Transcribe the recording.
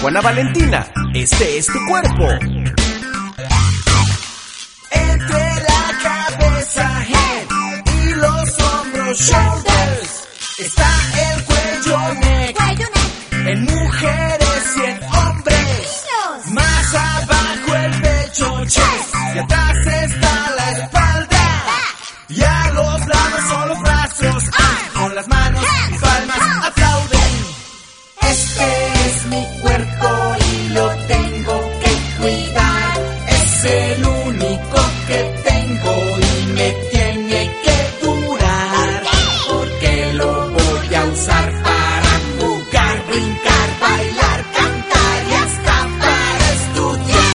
Juana Valentina, este es tu cuerpo. Entre la cabeza, head, y los hombros, shoulders, está el cuello, neck, en mujeres y en hombres. Más abajo el pecho, chest, y atrás está la espalda. Y a los lados son los brazos, con las manos y palmas